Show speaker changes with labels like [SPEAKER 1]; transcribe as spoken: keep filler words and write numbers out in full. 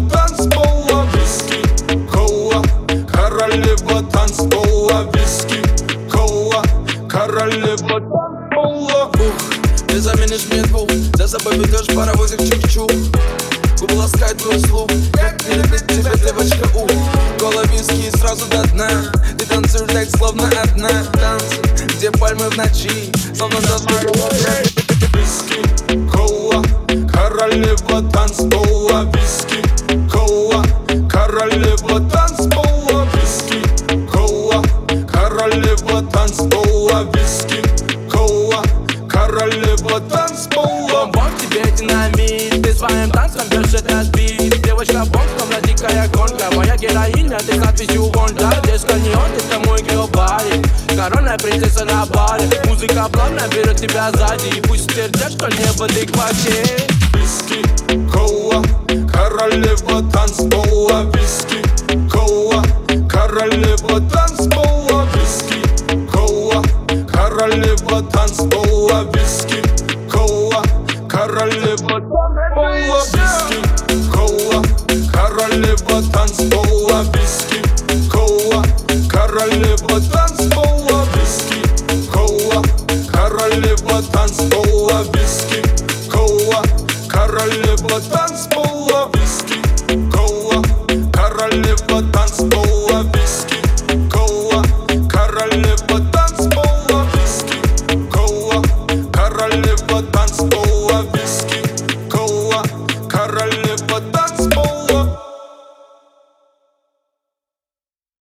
[SPEAKER 1] танцпола. Виски, кола, королева танцпола. Виски, кола, королева танцпола.
[SPEAKER 2] Ух, ты заменишь мне двух, за собой ведешь паровозик чух-чух. Губы ласкает твой слух, как не любит тебя девочка, ух. Кола, виски и сразу до дна. Ты танцуешь так, словно одна. Танц, где пальмы в ночи, словно зазвук.
[SPEAKER 1] Виски, кола, королева танцпола. Виски, кола, королева танцпола. Виски, кола, королева танцпола. Виски, кола, королева танцпола.
[SPEAKER 2] Бомб тебе динамит, ты своим танцем бьешь этот бит. Девочка бомб, словно дикая гонка. Моя героиня, ты с надписью Гонда. Детка неон, это мой геобарик. Коронная принцесса на баре. Музыка плавно берет тебя сзади. И пусть терпят, что не в адеквате.
[SPEAKER 1] Виски, кола, королева танцпола. Виски, кола, королева танцпола. Виски, кола, королева танцпола. Виски, кола, королева танцпола. Виски, кола, королева танцпола. Виски, кола, королева танцпола. Виски, кола, королева танцпола. Виски, кола, королева танцпола. Виски, кола, королева танцпола. Виски, кола, королева танцпола. Виски, кола, королева танцпола.